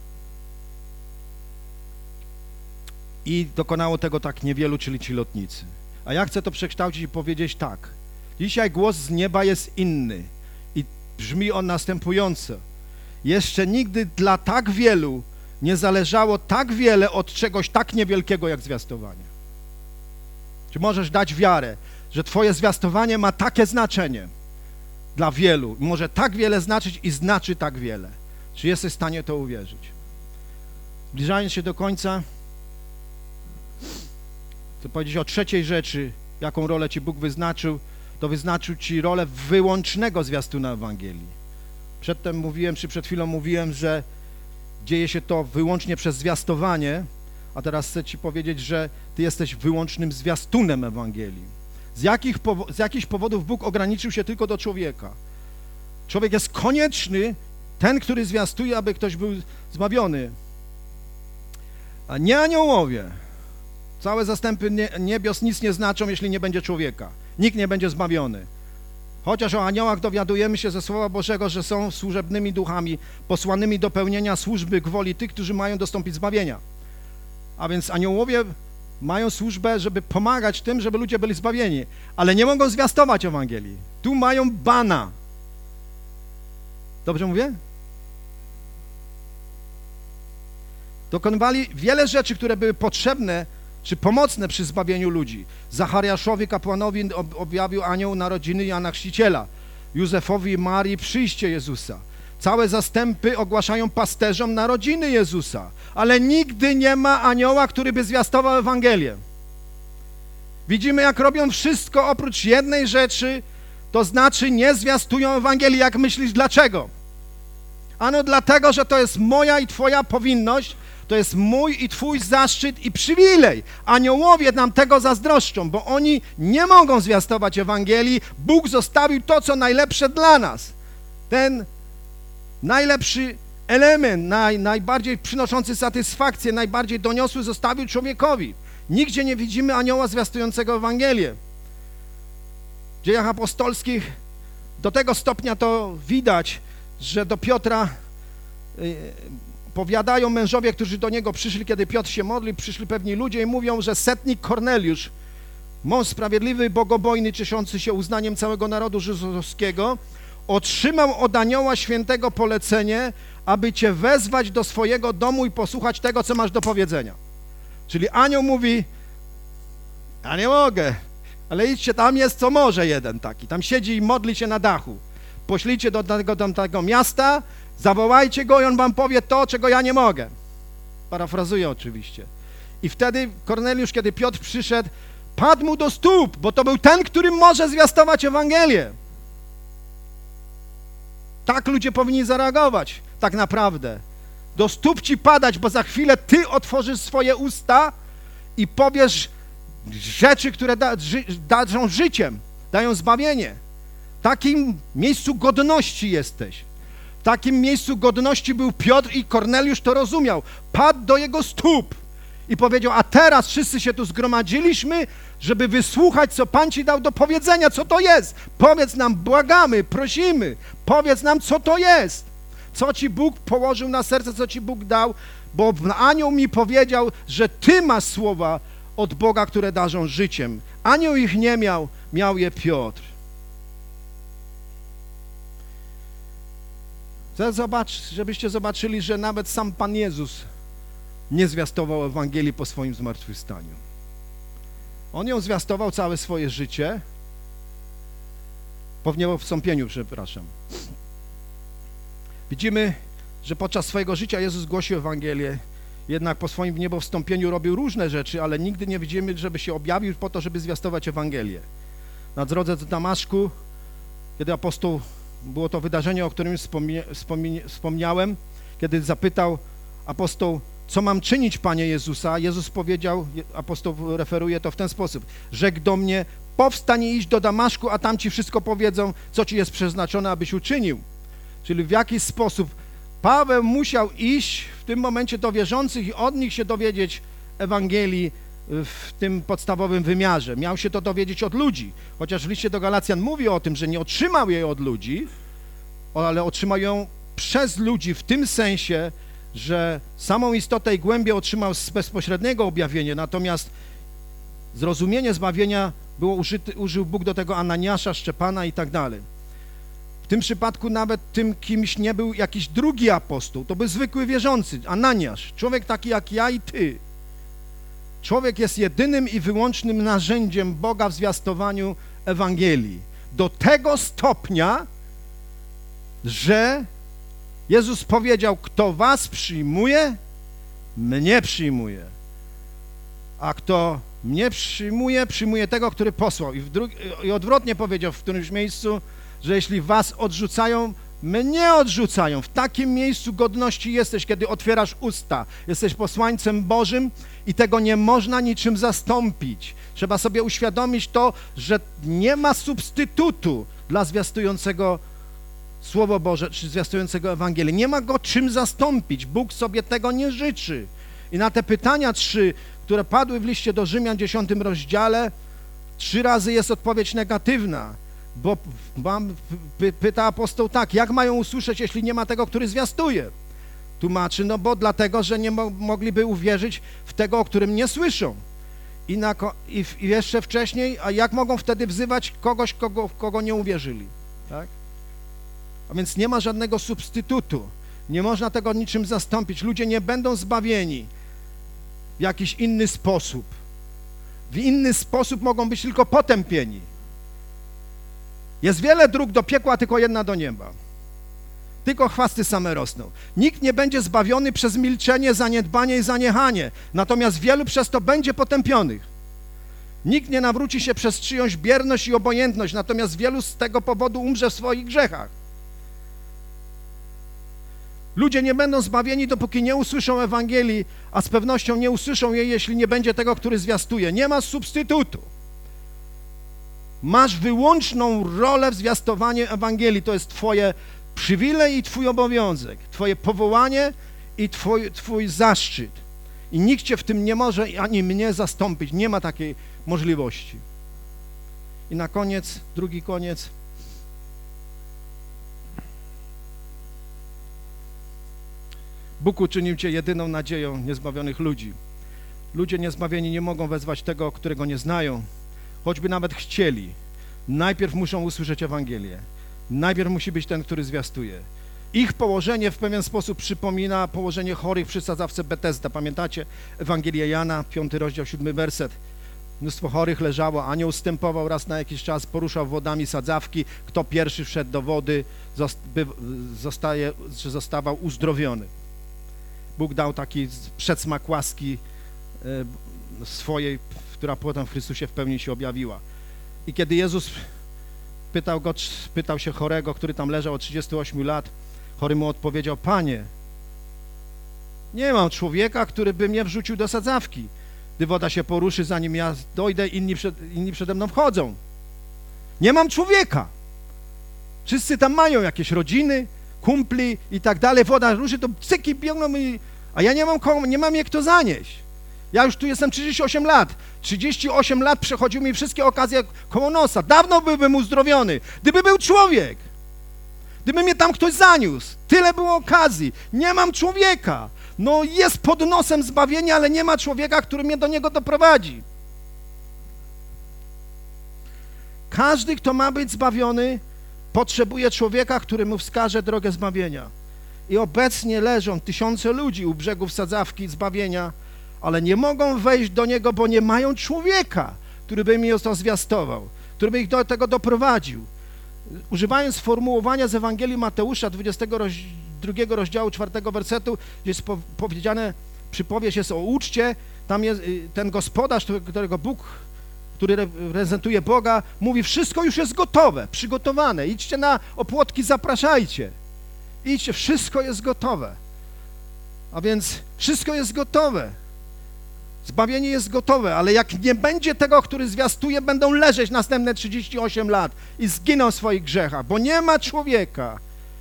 A: i dokonało tego tak niewielu, czyli ci lotnicy. A ja chcę to przekształcić i powiedzieć tak. Dzisiaj głos z nieba jest inny i brzmi on następująco: jeszcze nigdy dla tak wielu nie zależało tak wiele od czegoś tak niewielkiego jak zwiastowanie. Czy możesz dać wiarę, że twoje zwiastowanie ma takie znaczenie dla wielu, może tak wiele znaczyć i znaczy tak wiele? Czy jesteś w stanie to uwierzyć? Zbliżając się do końca, chcę powiedzieć o trzeciej rzeczy, jaką rolę ci Bóg wyznaczył. To wyznaczył ci rolę wyłącznego zwiastuna Ewangelii. Przedtem mówiłem, czy przed chwilą mówiłem, że dzieje się to wyłącznie przez zwiastowanie, a teraz chcę ci powiedzieć, że ty jesteś wyłącznym zwiastunem Ewangelii. Z jakich powodów Bóg ograniczył się tylko do człowieka? Człowiek jest konieczny, ten, który zwiastuje, aby ktoś był zbawiony. A nie aniołowie. Całe zastępy niebios nic nie znaczą, jeśli nie będzie człowieka. Nikt nie będzie zbawiony. Chociaż o aniołach dowiadujemy się ze Słowa Bożego, że są służebnymi duchami, posłanymi do pełnienia służby gwoli tych, którzy mają dostąpić zbawienia. A więc aniołowie mają służbę, żeby pomagać tym, żeby ludzie byli zbawieni, ale nie mogą zwiastować Ewangelii. Tu mają bana. Dobrze mówię? Dokonywali wiele rzeczy, które były potrzebne czy pomocne przy zbawieniu ludzi. Zachariaszowi, kapłanowi objawił anioł narodziny Jana Chrzciciela. Józefowi i Marii przyjście Jezusa. Całe zastępy ogłaszają pasterzom narodziny Jezusa, ale nigdy nie ma anioła, który by zwiastował Ewangelię. Widzimy, jak robią wszystko oprócz jednej rzeczy, to znaczy nie zwiastują Ewangelii. Jak myślisz, dlaczego? Ano dlatego, że to jest moja i twoja powinność, to jest mój i twój zaszczyt i przywilej. Aniołowie nam tego zazdroszczą, bo oni nie mogą zwiastować Ewangelii. Bóg zostawił to, co najlepsze dla nas. Ten najlepszy element, najbardziej przynoszący satysfakcję, najbardziej doniosły zostawił człowiekowi. Nigdzie nie widzimy anioła zwiastującego Ewangelię. W Dziejach Apostolskich do tego stopnia to widać, że do Piotra powiadają mężowie, którzy do niego przyszli, kiedy Piotr się modlił, przyszli pewni ludzie i mówią, że setnik Korneliusz, mąż sprawiedliwy i bogobojny, cieszący się uznaniem całego narodu żydowskiego, otrzymał od anioła świętego polecenie, aby cię wezwać do swojego domu i posłuchać tego, co masz do powiedzenia. Czyli anioł mówi, ja nie mogę, ale idźcie, tam jest co może jeden taki, tam siedzi i modli się na dachu. Poślijcie do tego miasta, zawołajcie go i on wam powie to, czego ja nie mogę. Parafrazuję oczywiście. I wtedy Korneliusz, kiedy Piotr przyszedł, padł mu do stóp, bo to był ten, który może zwiastować Ewangelię. Tak ludzie powinni zareagować, tak naprawdę. Do stóp ci padać, bo za chwilę ty otworzysz swoje usta i powiesz rzeczy, które darzą życiem, dają zbawienie. W takim miejscu godności jesteś. W takim miejscu godności był Piotr i Korneliusz to rozumiał. Padł do jego stóp i powiedział, a teraz wszyscy się tu zgromadziliśmy, żeby wysłuchać, co Pan ci dał do powiedzenia, co to jest. Powiedz nam, błagamy, prosimy, powiedz nam, co to jest. Co ci Bóg położył na serce, co ci Bóg dał, bo anioł mi powiedział, że ty masz słowa od Boga, które darzą życiem. Anioł ich nie miał, miał je Piotr. Żebyście zobaczyli, że nawet sam Pan Jezus nie zwiastował Ewangelii po swoim zmartwychwstaniu. On ją zwiastował całe swoje życie, po wniebowstąpieniu, przepraszam. Widzimy, że podczas swojego życia Jezus głosił Ewangelię, jednak po swoim wniebowstąpieniu robił różne rzeczy, ale nigdy nie widzimy, żeby się objawił po to, żeby zwiastować Ewangelię. Na drodze do Damaszku, kiedy apostoł, było to wydarzenie, o którym wspomniałem, kiedy zapytał apostoł, co mam czynić, Panie Jezusa? Jezus powiedział, apostoł referuje to w ten sposób, rzekł do mnie, powstań i idź do Damaszku, a tam ci wszystko powiedzą, co ci jest przeznaczone, abyś uczynił. Czyli w jakiś sposób Paweł musiał iść w tym momencie do wierzących i od nich się dowiedzieć Ewangelii w tym podstawowym wymiarze. Miał się to dowiedzieć od ludzi, chociaż w liście do Galacjan mówi o tym, że nie otrzymał jej od ludzi, ale otrzymał ją przez ludzi w tym sensie, że samą istotę i głębię otrzymał z bezpośredniego objawienia, natomiast zrozumienie zbawienia użył Bóg do tego Ananiasza, Szczepana i tak dalej. W tym przypadku nawet tym kimś nie był jakiś drugi apostoł, to był zwykły wierzący, Ananiasz, człowiek taki jak ja i ty. Człowiek jest jedynym i wyłącznym narzędziem Boga w zwiastowaniu Ewangelii. Do tego stopnia, że Jezus powiedział, kto was przyjmuje, mnie przyjmuje. A kto mnie przyjmuje, przyjmuje tego, który posłał. I odwrotnie powiedział w którymś miejscu, że jeśli was odrzucają, mnie odrzucają. W takim miejscu godności jesteś, kiedy otwierasz usta. Jesteś posłańcem Bożym i tego nie można niczym zastąpić. Trzeba sobie uświadomić to, że nie ma substytutu dla zwiastującego Słowo Boże, czy zwiastującego Ewangelię. Nie ma go czym zastąpić. Bóg sobie tego nie życzy. I na te pytania 3, które padły w liście do Rzymian 10 rozdziale, 3 razy jest odpowiedź negatywna. Bo pyta apostoł tak, jak mają usłyszeć, jeśli nie ma tego, który zwiastuje? Tłumaczy, no bo dlatego, że nie mogliby uwierzyć w tego, o którym nie słyszą. I jeszcze wcześniej, a jak mogą wtedy wzywać kogoś, w kogo nie uwierzyli? Tak? A więc nie ma żadnego substytutu. Nie można tego niczym zastąpić. Ludzie nie będą zbawieni w jakiś inny sposób. W inny sposób mogą być tylko potępieni. Jest wiele dróg do piekła, tylko jedna do nieba. Tylko chwasty same rosną. Nikt nie będzie zbawiony przez milczenie, zaniedbanie i zaniechanie, natomiast wielu przez to będzie potępionych. Nikt nie nawróci się przez czyjąś bierność i obojętność, natomiast wielu z tego powodu umrze w swoich grzechach. Ludzie nie będą zbawieni, dopóki nie usłyszą Ewangelii, a z pewnością nie usłyszą jej, jeśli nie będzie tego, który zwiastuje. Nie ma substytutu. Masz wyłączną rolę w zwiastowaniu Ewangelii. To jest twoje przywilej i twój obowiązek, twoje powołanie i twój zaszczyt. I nikt cię w tym nie może ani mnie zastąpić. Nie ma takiej możliwości. I na koniec, drugi koniec. Bóg uczynił cię jedyną nadzieją niezbawionych ludzi. Ludzie niezbawieni nie mogą wezwać tego, którego nie znają, choćby nawet chcieli. Najpierw muszą usłyszeć Ewangelię. Najpierw musi być ten, który zwiastuje. Ich położenie w pewien sposób przypomina położenie chorych przy sadzawce Betesda. Pamiętacie Ewangelię Jana, 5 rozdział, 7 werset. Mnóstwo chorych leżało, anioł wstępował raz na jakiś czas, poruszał wodami sadzawki. Kto pierwszy wszedł do wody, zostawał uzdrowiony. Bóg dał taki przedsmak łaski swojej, która potem w Chrystusie w pełni się objawiła. I kiedy Jezus pytał się chorego, który tam leżał od 38 lat, chory mu odpowiedział: Panie, nie mam człowieka, który by mnie wrzucił do sadzawki. Gdy woda się poruszy, zanim ja dojdę, inni przede mną wchodzą. Nie mam człowieka. Wszyscy tam mają jakieś rodziny, kumpli i tak dalej. Woda ruszy, to cyki biegną, a ja nie mam jak to zanieść. Ja już tu jestem 38 lat. 38 lat przechodziły mi wszystkie okazje koło nosa. Dawno byłbym uzdrowiony, gdyby był człowiek. Gdyby mnie tam ktoś zaniósł. Tyle było okazji. Nie mam człowieka. No jest pod nosem zbawienia, ale nie ma człowieka, który mnie do niego doprowadzi. Każdy, kto ma być zbawiony, potrzebuje człowieka, który mu wskaże drogę zbawienia. I obecnie leżą tysiące ludzi u brzegów sadzawki zbawienia, ale nie mogą wejść do niego, bo nie mają człowieka, który by im to zwiastował, który by ich do tego doprowadził. Używając sformułowania z Ewangelii Mateusza, 22 rozdziału 4 wersetu, gdzie jest powiedziane, przypowieść jest o uczcie, tam jest ten gospodarz, którego Bóg, który reprezentuje Boga, mówi: wszystko już jest gotowe, przygotowane, idźcie na opłotki, zapraszajcie. Idźcie, wszystko jest gotowe. A więc wszystko jest gotowe. Zbawienie jest gotowe, ale jak nie będzie tego, który zwiastuje, będą leżeć następne 38 lat i zginą w swoich grzechach, bo nie ma człowieka.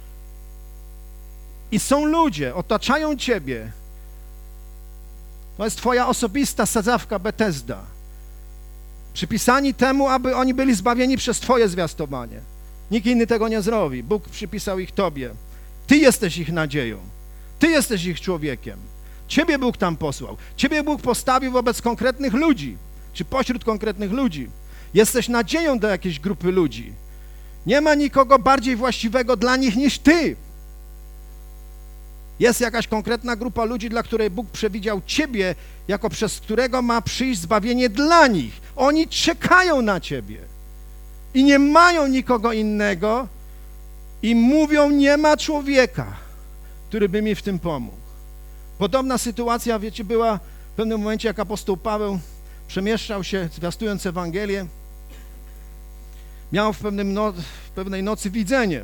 A: I są ludzie, otaczają ciebie. To jest twoja osobista sadzawka Betesda. Przypisani temu, aby oni byli zbawieni przez twoje zwiastowanie. Nikt inny tego nie zrobi. Bóg przypisał ich tobie. Ty jesteś ich nadzieją. Ty jesteś ich człowiekiem. Ciebie Bóg tam posłał. Ciebie Bóg postawił wobec konkretnych ludzi, czy pośród konkretnych ludzi. Jesteś nadzieją do jakiejś grupy ludzi. Nie ma nikogo bardziej właściwego dla nich niż ty. Jest jakaś konkretna grupa ludzi, dla której Bóg przewidział ciebie, jako przez którego ma przyjść zbawienie dla nich. Oni czekają na ciebie i nie mają nikogo innego i mówią: nie ma człowieka, który by mi w tym pomógł. Podobna sytuacja, wiecie, była w pewnym momencie, jak apostoł Paweł przemieszczał się, zwiastując Ewangelię. Miał w pewnej nocy widzenie.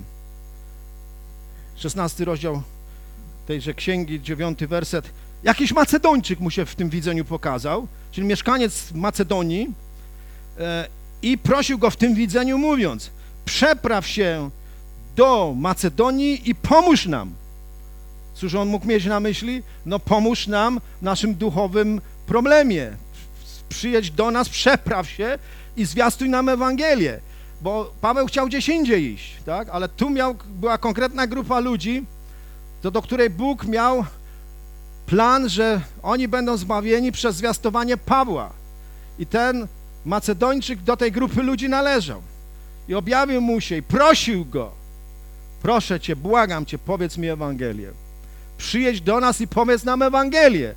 A: 16 rozdział tejże księgi, 9 werset. Jakiś Macedończyk mu się w tym widzeniu pokazał, czyli mieszkaniec Macedonii, i prosił go w tym widzeniu, mówiąc: przepraw się do Macedonii i pomóż nam. Cóż on mógł mieć na myśli? No pomóż nam w naszym duchowym problemie. Przyjedź do nas, przepraw się i zwiastuj nam Ewangelię. Bo Paweł chciał gdzieś indziej iść, tak? Ale tu była konkretna grupa ludzi, do której Bóg miał plan, że oni będą zbawieni przez zwiastowanie Pawła. I ten Macedończyk do tej grupy ludzi należał. I objawił mu się i prosił go: proszę cię, błagam cię, powiedz mi Ewangelię. Przyjedź do nas i powiedz nam Ewangelię.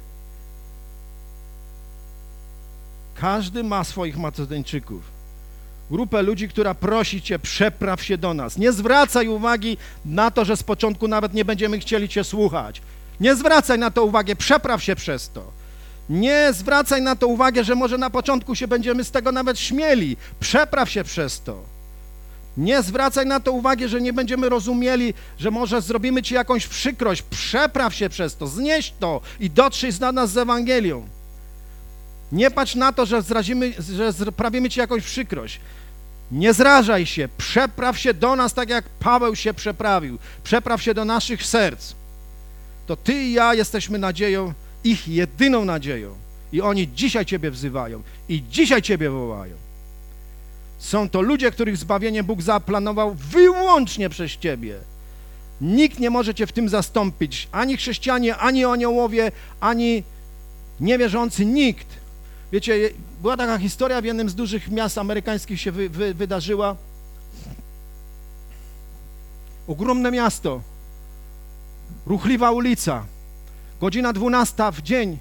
A: Każdy ma swoich Macedończyków. Grupę ludzi, która prosi cię: przepraw się do nas. Nie zwracaj uwagi na to, że z początku nawet nie będziemy chcieli cię słuchać. Nie zwracaj na to uwagę, przepraw się przez to. Nie zwracaj na to uwagę, że może na początku się będziemy z tego nawet śmieli. Przepraw się przez to. Nie zwracaj na to uwagę, że nie będziemy rozumieli, że może zrobimy ci jakąś przykrość. Przepraw się przez to, znieś to i dotrzyj do nas z Ewangelią. Nie patrz na to, że sprawimy ci jakąś przykrość. Nie zrażaj się, przepraw się do nas tak, jak Paweł się przeprawił. Przepraw się do naszych serc. To ty i ja jesteśmy nadzieją, ich jedyną nadzieją. I oni dzisiaj ciebie wzywają i dzisiaj ciebie wołają. Są to ludzie, których zbawienie Bóg zaplanował wyłącznie przez ciebie. Nikt nie może cię w tym zastąpić. Ani chrześcijanie, ani aniołowie, ani niewierzący, nikt. Wiecie, była taka historia w jednym z dużych miast amerykańskich się wydarzyła. Ogromne miasto. ruchliwa ulica, godzina 12 w dzień,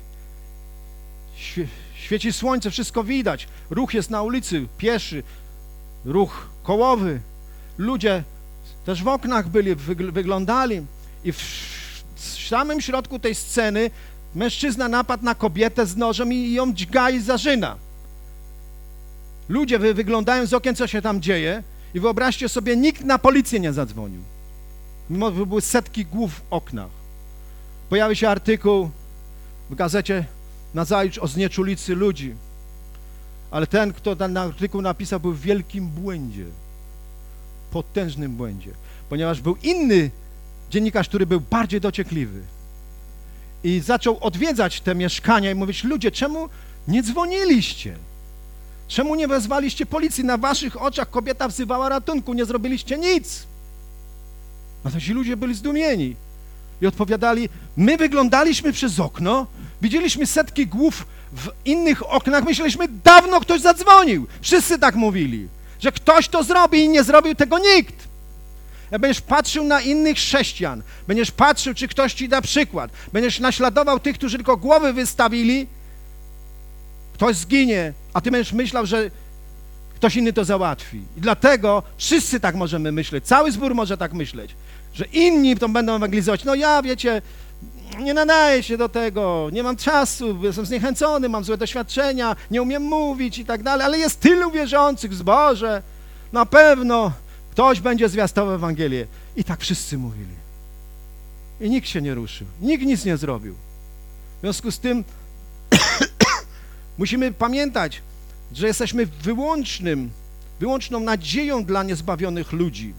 A: świeci słońce, wszystko widać, ruch jest na ulicy, pieszy, ruch kołowy, ludzie też w oknach byli, wyglądali i w samym środku tej sceny mężczyzna napadł na kobietę z nożem i ją dźga i zarzyna. Ludzie wyglądają z okien, co się tam dzieje i wyobraźcie sobie, nikt na policję nie zadzwonił. Mimo, że były setki głów w oknach. Pojawił się artykuł w gazecie nazajutrz o znieczulicy ludzi, ale ten, kto ten artykuł napisał, był w wielkim błędzie, potężnym błędzie, ponieważ był inny dziennikarz, który był bardziej dociekliwy i zaczął odwiedzać te mieszkania i mówić: ludzie, czemu nie dzwoniliście? Czemu nie wezwaliście policji? Na waszych oczach kobieta wzywała ratunku, nie zrobiliście nic. A to ci ludzie byli zdumieni i odpowiadali: my wyglądaliśmy przez okno, widzieliśmy setki głów w innych oknach, myśleliśmy, dawno ktoś zadzwonił. Wszyscy tak mówili, że ktoś to zrobi i nie zrobił tego nikt. Jak będziesz patrzył na innych chrześcijan, będziesz patrzył, czy ktoś ci da przykład, będziesz naśladował tych, którzy tylko głowy wystawili, ktoś zginie, a ty będziesz myślał, że ktoś inny to załatwi. I dlatego wszyscy tak możemy myśleć, cały zbór może tak myśleć, że inni to będą ewangelizować. No ja, wiecie, nie nadaję się do tego, nie mam czasu, jestem zniechęcony, mam złe doświadczenia, nie umiem mówić i tak dalej, ale jest tylu wierzących w zborze, na pewno ktoś będzie zwiastował Ewangelię. I tak wszyscy mówili. I nikt się nie ruszył, nikt nic nie zrobił. W związku z tym musimy pamiętać, że jesteśmy wyłączną nadzieją dla niezbawionych ludzi.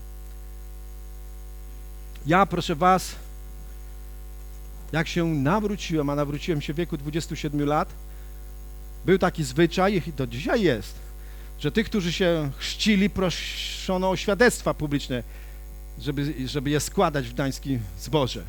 A: Ja, proszę was, jak się nawróciłem, a nawróciłem się w wieku 27 lat, był taki zwyczaj, i do dzisiaj jest, że tych, którzy się chrzcili, proszono o świadectwa publiczne, żeby je składać w gdańskim zborze.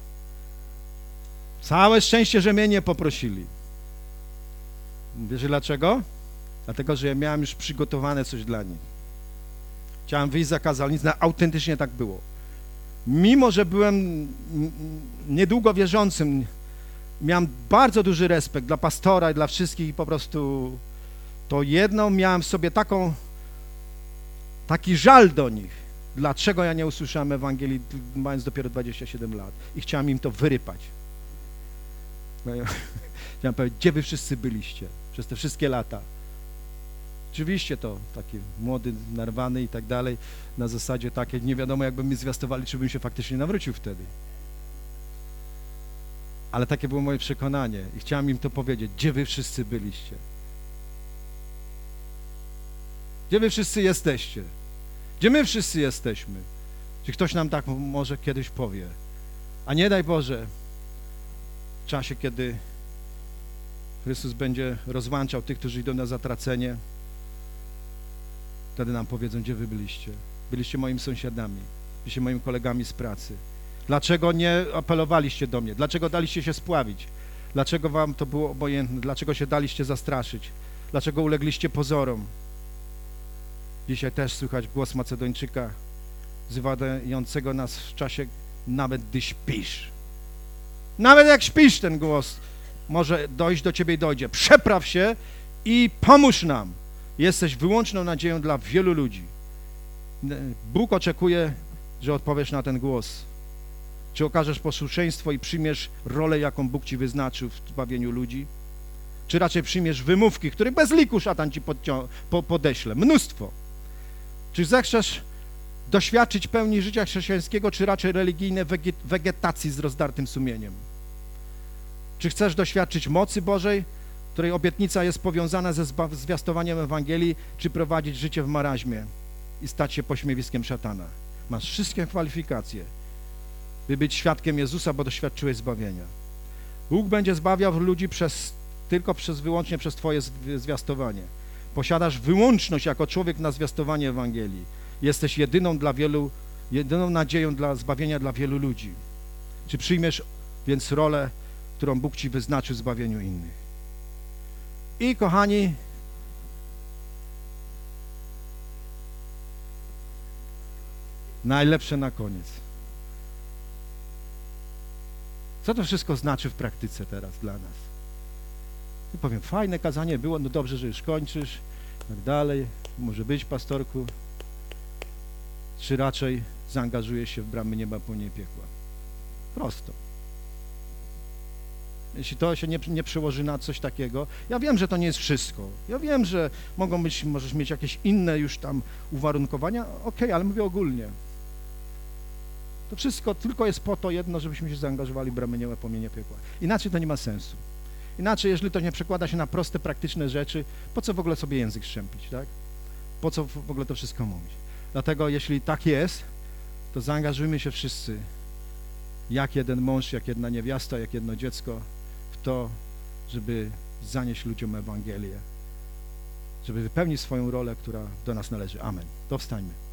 A: Całe szczęście, że mnie nie poprosili. Wiecie dlaczego? Dlatego, że ja miałem już przygotowane coś dla nich. Chciałem wyjść za kazalnicę, autentycznie tak było. Mimo że byłem niedługo wierzącym, miałem bardzo duży respekt dla pastora i dla wszystkich i po prostu to jedno miałem w sobie taki żal do nich, dlaczego ja nie usłyszałem Ewangelii, mając dopiero 27 lat i chciałem im to wyrypać. Chciałem powiedzieć: gdzie wy wszyscy byliście przez te wszystkie lata? Oczywiście to taki młody, narwany i tak dalej, na zasadzie takiej, nie wiadomo, jakby mi zwiastowali, czy bym się faktycznie nawrócił wtedy. Ale takie było moje przekonanie i chciałem im to powiedzieć: gdzie wy wszyscy byliście? Gdzie wy wszyscy jesteście? Gdzie my wszyscy jesteśmy? Czy ktoś nam tak może kiedyś powie? A nie daj Boże, w czasie, kiedy Chrystus będzie rozłączał tych, którzy idą na zatracenie, wtedy nam powiedzą: gdzie wy byliście? Byliście moimi sąsiadami, byliście moimi kolegami z pracy. Dlaczego nie apelowaliście do mnie? Dlaczego daliście się spławić? Dlaczego wam to było obojętne? Dlaczego się daliście zastraszyć? Dlaczego ulegliście pozorom? Dzisiaj też słychać głos Macedończyka wzywającego nas w czasie, nawet gdy śpisz. Nawet jak śpisz, ten głos może dojść do ciebie i dojdzie. Przepraw się i pomóż nam. Jesteś wyłączną nadzieją dla wielu ludzi. Bóg oczekuje, że odpowiesz na ten głos. Czy okażesz posłuszeństwo i przyjmiesz rolę, jaką Bóg ci wyznaczył w zbawieniu ludzi? Czy raczej przyjmiesz wymówki, których bez liku szatan ci podeśle? Mnóstwo. Czy zechcesz doświadczyć pełni życia chrześcijańskiego, czy raczej religijnej wegetacji z rozdartym sumieniem? Czy chcesz doświadczyć mocy Bożej, której obietnica jest powiązana ze zwiastowaniem Ewangelii, czy prowadzić życie w maraźmie i stać się pośmiewiskiem szatana? Masz wszystkie kwalifikacje, by być świadkiem Jezusa, bo doświadczyłeś zbawienia. Bóg będzie zbawiał ludzi wyłącznie przez twoje zwiastowanie. Posiadasz wyłączność jako człowiek na zwiastowanie Ewangelii. Jesteś jedyną nadzieją dla zbawienia dla wielu ludzi. Czy przyjmiesz więc rolę, którą Bóg ci wyznaczył w zbawieniu innych? I kochani, najlepsze na koniec. Co to wszystko znaczy w praktyce teraz dla nas? I powiem, fajne kazanie było, no dobrze, że już kończysz, tak dalej, może być, pastorku, czy raczej zaangażujesz się w bramy nieba, płonie piekła? Prosto. Jeśli to się nie przełoży na coś takiego, ja wiem, że to nie jest wszystko, ja wiem, że możesz mieć jakieś inne już tam uwarunkowania, okej, ale mówię ogólnie. To wszystko tylko jest po to jedno, żebyśmy się zaangażowali w bramy nieba, płomienie piekła. Inaczej to nie ma sensu. Inaczej, jeżeli to nie przekłada się na proste, praktyczne rzeczy, po co w ogóle sobie język szczępić, tak? Po co w ogóle to wszystko mówić? Dlatego, jeśli tak jest, to zaangażujmy się wszyscy, jak jeden mąż, jak jedna niewiasta, jak jedno dziecko, w to, żeby zanieść ludziom Ewangelię, żeby wypełnić swoją rolę, która do nas należy. Amen. To wstańmy.